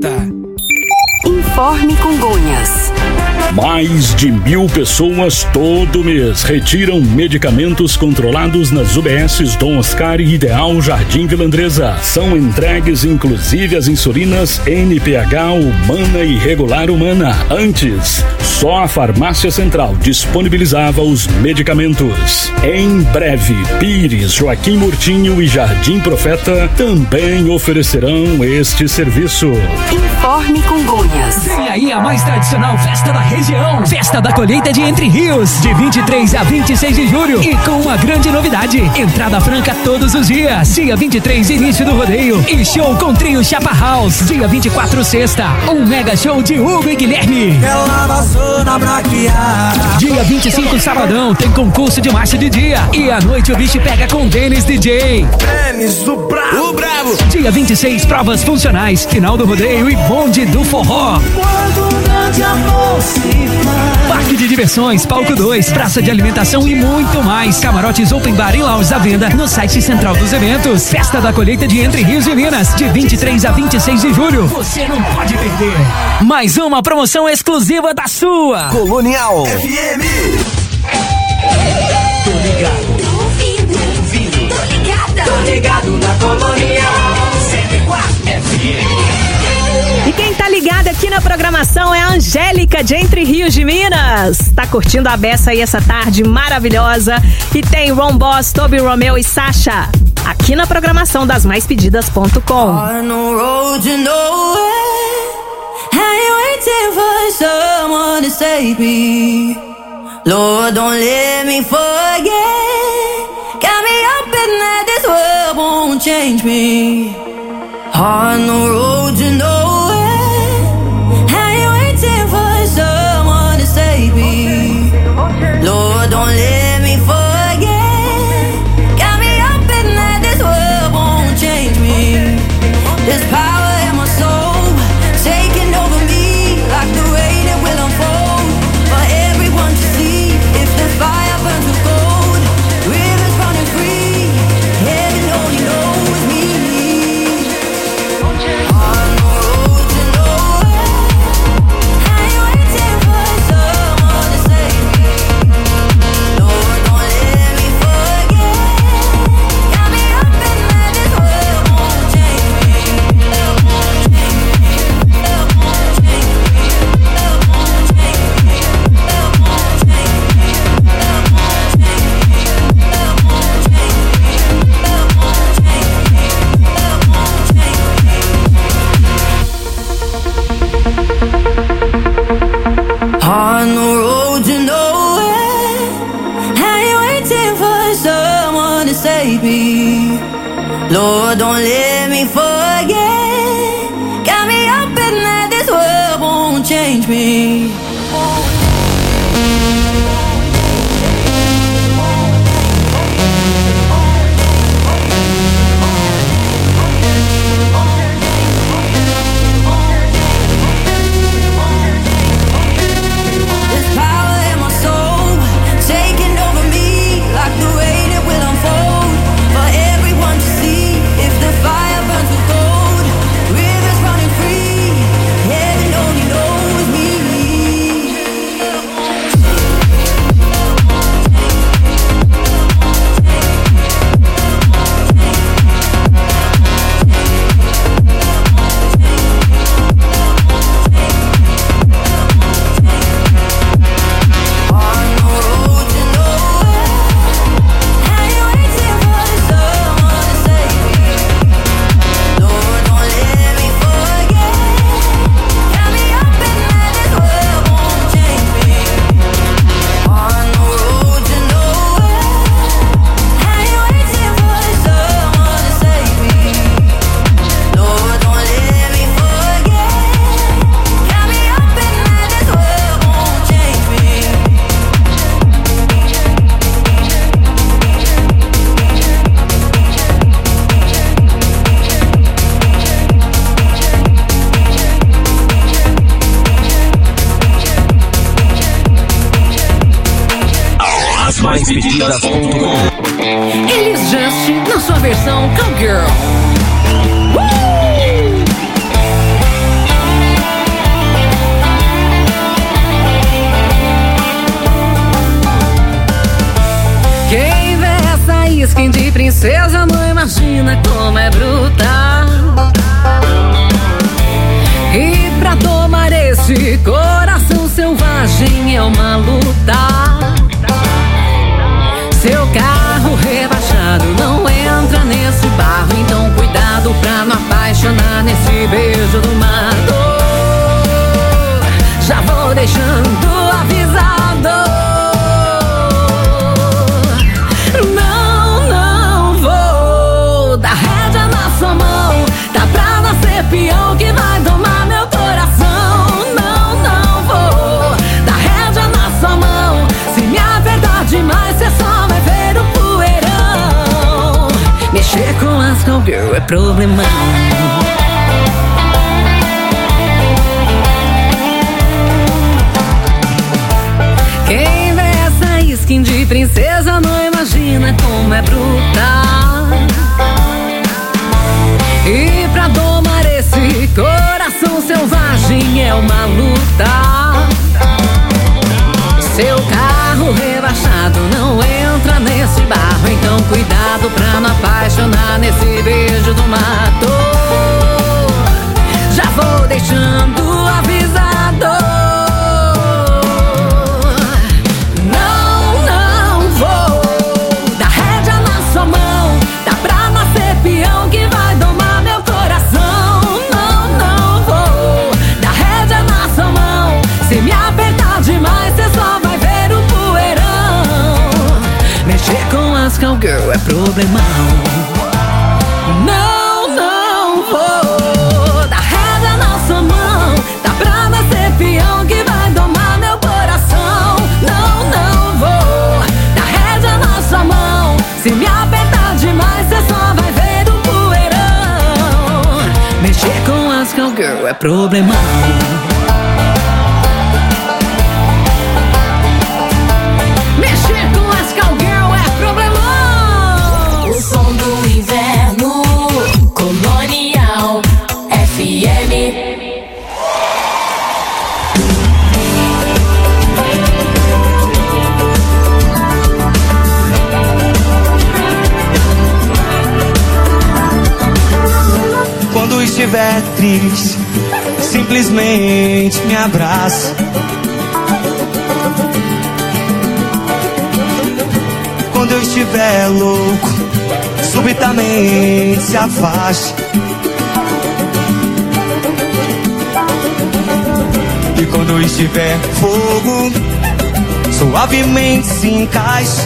Informe Congonhas. Mais de 1.000 pessoas todo mês retiram medicamentos controlados nas UBSs Dom Oscar e Ideal Jardim Vila Andresa. São entregues inclusive as insulinas NPH humana e regular humana. Antes, só a Farmácia Central disponibilizava os medicamentos. Em breve, Pires, Joaquim Murtinho e Jardim Profeta também oferecerão este serviço. Informe Congonhas. Vem aí a mais tradicional festa da região. Festa da colheita de Entre Rios, de 23 a 26 de julho. E com uma grande novidade: entrada franca todos os dias. Dia 23, início do rodeio e show com trio Chapa House. Dia 24, sexta, um mega show de Hugo e Guilherme. Dia 25, sabadão, tem concurso de marcha de dia. E à noite o bicho pega com Denis DJ. Denis, o bravo. Dia 26, provas funcionais, final do rodeio e bonde do forró. Parque de diversões, palco 2, praça de alimentação e muito mais. Camarotes open bar e lounge à venda no site central dos eventos. Festa da colheita de Entre Rios e Minas, de 23 a 26 de julho. Você não pode perder. Mais uma promoção exclusiva da sua Colonial FM. Tô ligado. Tô ouvindo. Tô ligada. Tô ligado na Colonial 104 FM. E quem tá ligado aqui na programação é a Angélica de Entre Rios de Minas. Tá curtindo a beça aí essa tarde maravilhosa. E tem Ron Boss, Toby Romeo e Sasha aqui na programação das maispedidas.com. Someone to save me. Lord, don't let me forget. Got me hoping that this world won't change me. On the road to nowhere, how you waiting for someone to save me? Lord, don't let me forget. Got me hoping that this world won't change me. There's power in my soul, taking over me like the rain it will unfold for everyone to see. If the fire burns with gold, rivers running free, heaven only knows me. On the road to nowhere, how you waiting for someone to save me? Lord, don't let me forget. Got me hoping that this world won't change me. On the road to nowhere, how you waiting for someone to save me? Lord, don't let me forget. Got me hoping that this world won't change me. There's power in my soul, taking over me like the rain it will unfold for everyone to see. If the fire burns with gold, rivers running free, heaven only knows me. As mais pedidas.com. Elis Just na sua versão Cowgirl. Quem vê essa skin de princesa não imagina como é brutal. E pra tomar esse coração selvagem é uma luta. Seu carro rebaixado não entra nesse barro, então cuidado pra não apaixonar nesse beijo do mato. Já vou deixando avisado. Não vou dar rédea na sua mão. Tá pra nascer peão que vai domar meu coração. Não vou dar rédea na sua mão. Se me apertar demais, cê só mexer com as cowgirl é problemão. Quem vê essa skin de princesa não imagina como é brutal. E pra domar esse coração selvagem é uma luta. Seu carro rebaixado não entra nesse barro, então cuidado pra não apaixonar nesse beijo do mato. Já vou deixando avisado. Não vou dar rédea na sua mão. Dá pra nascer peão que vai domar meu coração. Não vou dar rédea na sua mão. Se me apertar demais, cê só vai ver o poeirão. as cowgirl é problemão. Não, não vou dar rédea na sua mão. Tá pra ser peão que vai domar meu coração. Não, não vou dar rédea na sua mão. Se me apertar demais, cê só vai ver um poeirão. Mexer com as cowgirl é problemão. Quando estiver triste, simplesmente me abraça. Quando eu estiver louco, subitamente se afaste. E quando eu estiver fogo, suavemente se encaixe.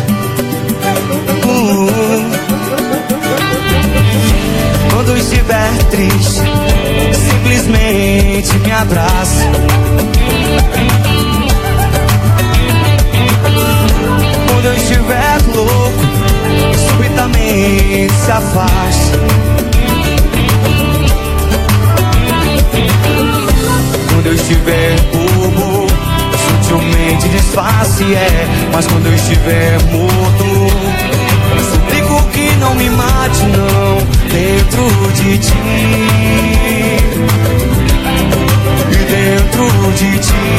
Quando eu estiver triste, simplesmente me abraça. Quando eu estiver louco, subitamente se afaste. Quando eu estiver bobo, sutilmente disfarce, mas quando eu estiver morto, suplico que não me mate, não, dentro de ti. E dentro de ti.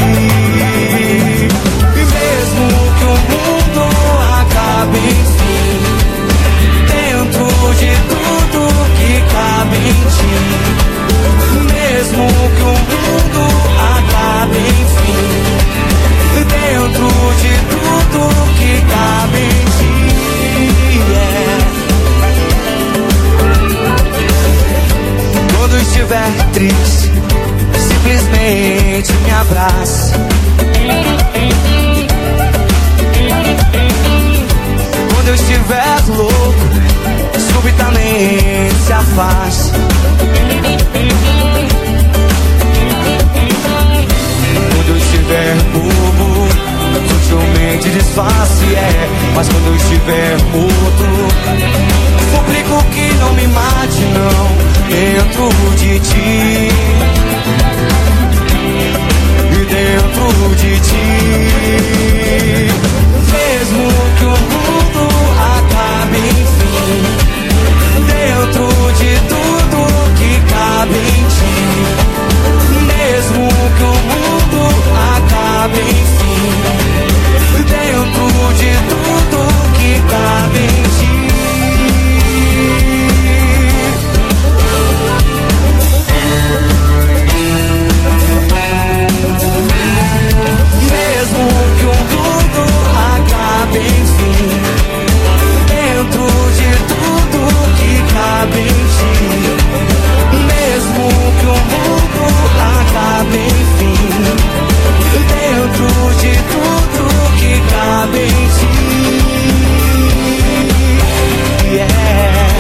E mesmo que o mundo acabe, enfim, dentro de tudo que cabe em ti. Mesmo que o mundo acabe, enfim, dentro de tudo que cabe em ti. Quando eu estiver triste, simplesmente me abraça. Quando eu estiver louco, subitamente se afaste. Quando eu estiver bobo, sutilmente disfarce, mas quando eu estiver morto, suplico que não me mate, não, dentro de ti. E dentro de ti. Mesmo que o mundo acabe, enfim, dentro de tudo que cabe em ti. Mesmo que o mundo acabe, enfim, dentro de tudo que cabe em ti. Mesmo que o mundo acabe, enfim, dentro de tudo que cabe em ti. Mesmo que o mundo acabe, enfim, dentro de tudo que cabe em ti. Yeah.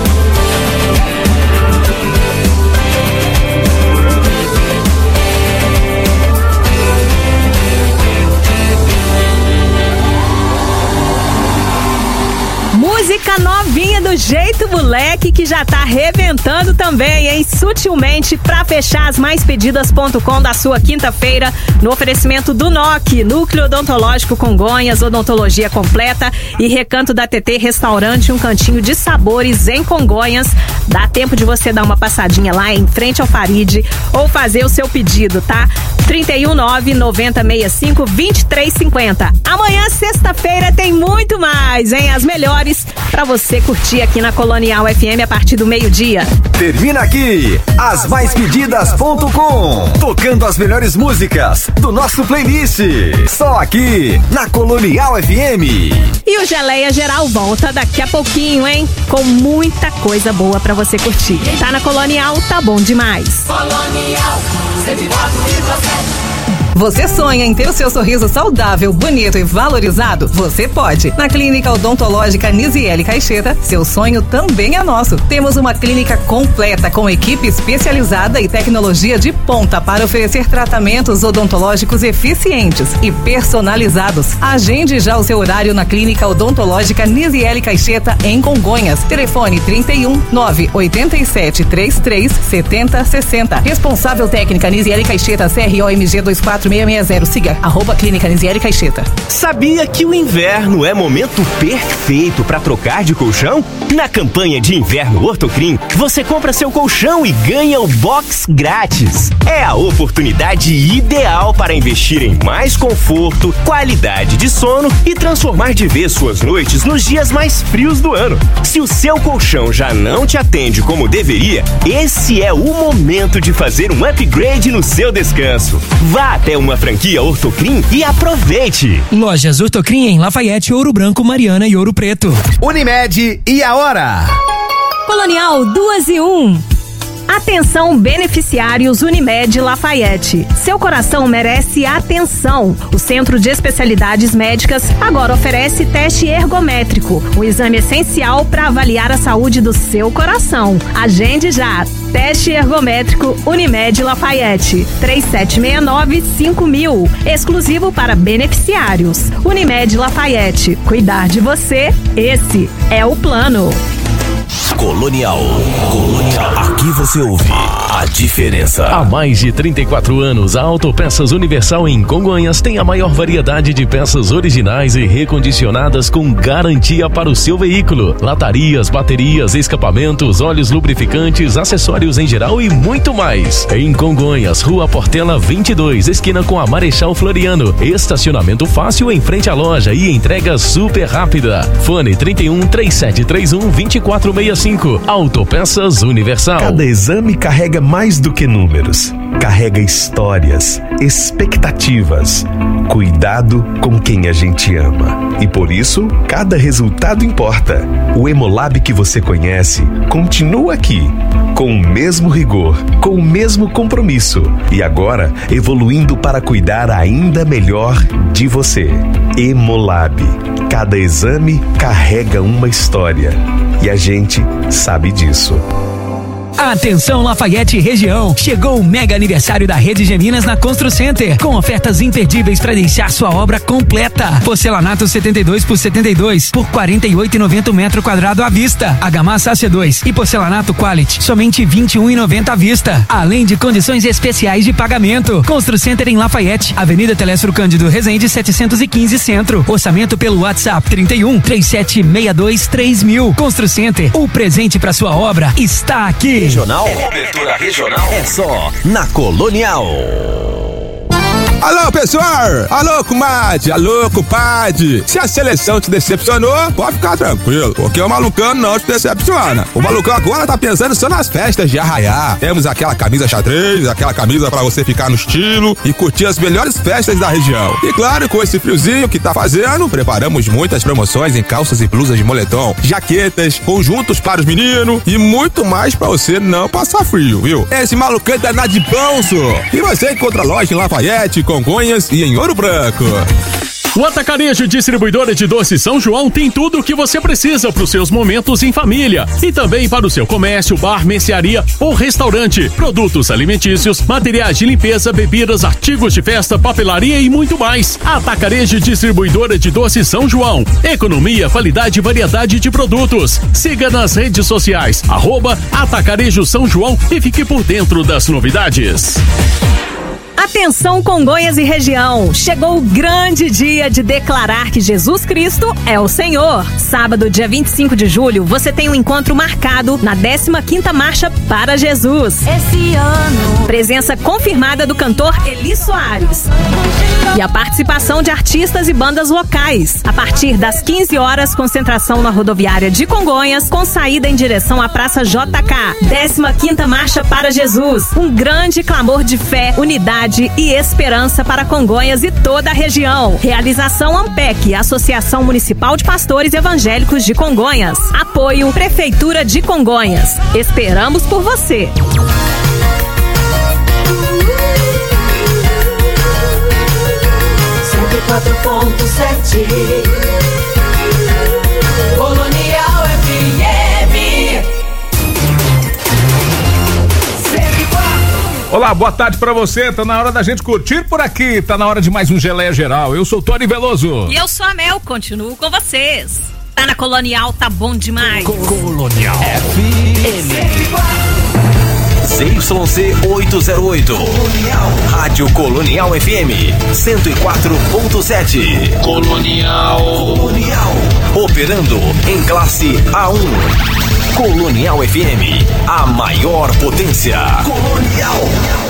Música novinha do jeito moleque que já tá arrebentando também, hein? Sutilmente, pra fechar as maispedidas.com da sua quinta-feira, no oferecimento do NOC, Núcleo Odontológico Congonhas, odontologia completa, e Recanto da TT Restaurante, um cantinho de sabores em Congonhas. Dá tempo de você dar uma passadinha lá em frente ao Farid ou fazer o seu pedido, tá? 319-9065-2350. Amanhã, sexta-feira, tem muito mais, hein? As melhores pra você curtir aqui na Colonial FM a partir do meio-dia. Termina aqui as maispedidas.com, tocando as melhores músicas do nosso playlist, só aqui na Colonial FM. E o Geleia Geral volta daqui a pouquinho, hein? Com muita coisa boa pra você curtir. Tá na Colonial, tá bom demais. Colonial, 104,7. Você sonha em ter o seu sorriso saudável, bonito e valorizado? Você pode. Na Clínica Odontológica Nisiele Caixeta, seu sonho também é nosso. Temos uma clínica completa com equipe especializada e tecnologia de ponta para oferecer tratamentos odontológicos eficientes e personalizados. Agende já o seu horário na Clínica Odontológica Nisiele Caixeta em Congonhas. Telefone 31 987 33 70 60. Responsável técnica Nisiele Caixeta, CROMG 24660. Siga @Clínica Nisiele Caixeta. Sabia que o inverno é momento perfeito para trocar de colchão? Na campanha de inverno Ortocrim, você compra seu colchão e ganha o box grátis. É a oportunidade ideal para investir em mais conforto, qualidade de sono e transformar de vez suas noites nos dias mais frios do ano. Se o seu colchão já não te atende como deveria, esse é o momento de fazer um upgrade no seu descanso. Vá até uma franquia Ortocrim e aproveite. Lojas Ortocrim em Lafayette, Ouro Branco, Mariana e Ouro Preto. Unimed, e a hora? Colonial 2:1. Atenção, beneficiários Unimed Lafayette. Seu coração merece atenção. O Centro de Especialidades Médicas agora oferece teste ergométrico, um exame essencial para avaliar a saúde do seu coração. Agende já. Teste ergométrico Unimed Lafayette. 3769-5000. Exclusivo para beneficiários. Unimed Lafayette. Cuidar de você, esse é o plano. Colonial. Aqui você ouve a diferença. Há mais de 34 anos, a Autopeças Universal em Congonhas tem a maior variedade de peças originais e recondicionadas com garantia para o seu veículo. Latarias, baterias, escapamentos, óleos lubrificantes, acessórios em geral e muito mais. Em Congonhas, Rua Portela 22, esquina com a Marechal Floriano. Estacionamento fácil em frente à loja e entrega super rápida. Fone 31 3731 2465. Autopeças Universal. Cada exame carrega mais do que números. Carrega histórias, expectativas, cuidado com quem a gente ama. E por isso, cada resultado importa. O Hemolab que você conhece continua aqui, com o mesmo rigor, com o mesmo compromisso. E agora, evoluindo para cuidar ainda melhor de você. Hemolab. Cada exame carrega uma história. E a gente sabe disso. Atenção Lafayette região, chegou o mega aniversário da Rede Geminas na Constru Center, com ofertas imperdíveis para deixar sua obra completa. Porcelanato 72 por 72 por 48,90 metro quadrado à vista. Argamassa AC2 e porcelanato Quality, somente 21,90 à vista. Além de condições especiais de pagamento. Constru Center em Lafayette, Avenida Telestro Cândido Rezende 715 Centro. Orçamento pelo WhatsApp 31 3762 3000. Constru Center, o presente para sua obra está aqui. Regional, cobertura regional é só na Colonial. Alô, pessoal! Alô, comadre! Alô, compadre! Se a seleção te decepcionou, pode ficar tranquilo, porque o Malucão não te decepciona. O Malucão agora tá pensando só nas festas de arraiá. Temos aquela camisa xadrez, aquela camisa pra você ficar no estilo e curtir as melhores festas da região. E claro, com esse friozinho que tá fazendo, preparamos muitas promoções em calças e blusas de moletom, jaquetas, conjuntos para os meninos e muito mais pra você não passar frio, viu? Esse Malucão é danado de bom, só. E você encontra loja em Lafayette, Congonhas e em Ouro Branco. O Atacarejo Distribuidora de Doces São João tem tudo o que você precisa para os seus momentos em família e também para o seu comércio, bar, mercearia ou restaurante. Produtos alimentícios, materiais de limpeza, bebidas, artigos de festa, papelaria e muito mais. Atacarejo Distribuidora de Doces São João. Economia, qualidade e variedade de produtos. Siga nas redes sociais @Atacarejo São João e fique por dentro das novidades. Atenção Congonhas e região, chegou o grande dia de declarar que Jesus Cristo é o Senhor. Sábado, dia 25 de julho, você tem um encontro marcado na 15ª Marcha para Jesus. Esse ano. Presença confirmada do cantor Eli Soares. E a participação de artistas e bandas locais. A partir das 15 horas, concentração na rodoviária de Congonhas, com saída em direção à Praça JK. 15ª Marcha para Jesus. Um grande clamor de fé, unidade e esperança para Congonhas e toda a região. Realização AMPEC, Associação Municipal de Pastores Evangélicos de Congonhas. Apoio Prefeitura de Congonhas. Esperamos por você. Colonial FM. Olá, boa tarde pra você, tá na hora da gente curtir por aqui, tá na hora de mais um Geleia Geral. Eu sou o Tony Veloso. E eu sou a Mel, continuo com vocês. Tá na Colonial, tá bom demais. Colonial FM. ZYC 808. Rádio Colonial FM 104.7. Colonial. Operando em classe A1. Colonial FM, a maior potência. Colonial.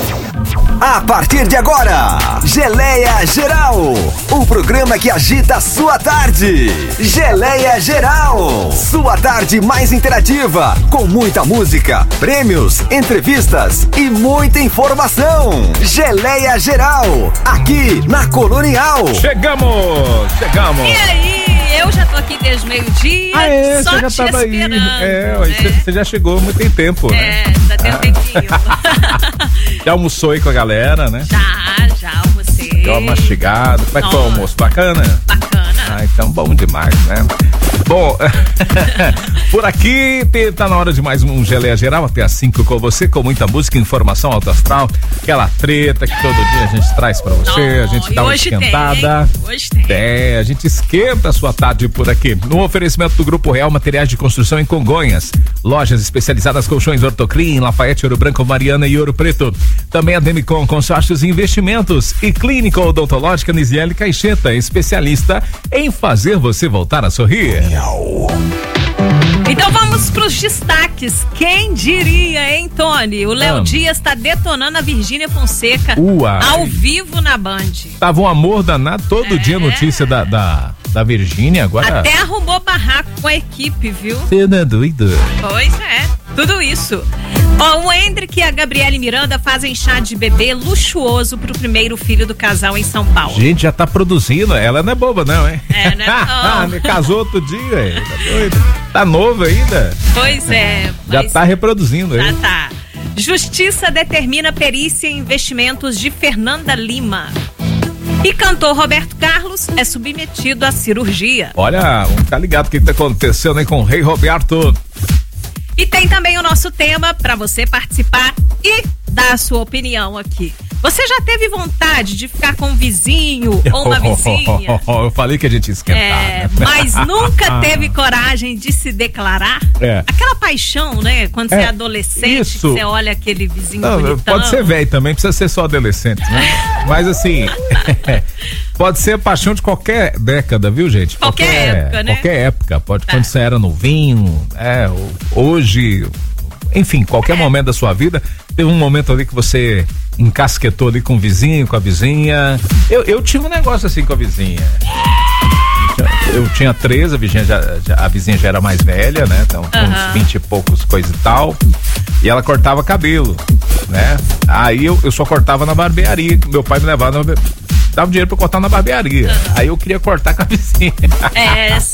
A partir de agora, Geleia Geral, o programa que agita a sua tarde. Geleia Geral, sua tarde mais interativa, com muita música, prêmios, entrevistas e muita informação. Geleia Geral, aqui na Colonial. Chegamos. E aí? Eu já tô aqui desde meio-dia, só você já tava esperando. Você já chegou muito em tempo, né? Já tem um tempinho. Já almoçou aí com a galera, né? Já almocei. Deu uma mastigada. Como é que foi o almoço? Bacana? Bacana. Então bom demais, né? Bom, por aqui tá na hora de mais um Geleia Geral até às 5 com você, com muita música, informação alto astral, aquela treta que todo dia a gente traz pra você, a gente dá uma esquentada. Hoje tem. A gente esquenta a sua tarde por aqui. No oferecimento do Grupo Real Materiais de Construção em Congonhas. Lojas especializadas colchões Ortoclean, Lafayette, Ouro Branco, Mariana e Ouro Preto. Também a Demicon, consórcios e investimentos. E Clínica Odontológica Nisiele Caixeta, especialista em fazer você voltar a sorrir. Então vamos pros destaques. Quem diria, hein, Tony? O Léo Dias tá detonando a Virgínia Fonseca ao vivo na Band. Tava um amor danado, todo dia notícia da Virgínia, agora... Até arrumou barraco com a equipe, viu? Você não é doido? Pois é, tudo isso. O Hendrick e a Gabriele Miranda fazem chá de bebê luxuoso pro primeiro filho do casal em São Paulo. Gente, já tá produzindo, ela não é boba não, hein? Né? Não. Casou outro dia, hein? Tá doido? Tá novo ainda? Pois é. Já tá reproduzindo, hein? Já tá. Justiça determina perícia em investimentos de Fernanda Lima. E cantor Roberto Carlos é submetido à cirurgia. Olha, tá ligado o que tá acontecendo aí com o Rei Roberto. E tem também o nosso tema para você participar e dar a sua opinião aqui. Você já teve vontade de ficar com um vizinho ou uma vizinha? Eu falei que a gente ia esquentar. Mas nunca teve coragem de se declarar? Aquela paixão, né? Quando você é adolescente, que você olha aquele vizinho bonitão. Pode ser velho também, precisa ser só adolescente, né? Mas assim, pode ser paixão de qualquer década, viu, gente? Qualquer época, né? Qualquer época. Quando você era novinho, hoje... Enfim, qualquer momento da sua vida, teve um momento ali que você encasquetou ali com o vizinho, com a vizinha. Eu tinha um negócio assim com a vizinha. Eu tinha 13, a vizinha já era mais velha, né? Então, uns 20 e poucos, coisa e tal. E ela cortava cabelo, né? Aí eu só cortava na barbearia. Meu pai me levava dava dinheiro pra cortar na barbearia. Aí eu queria cortar com a vizinha.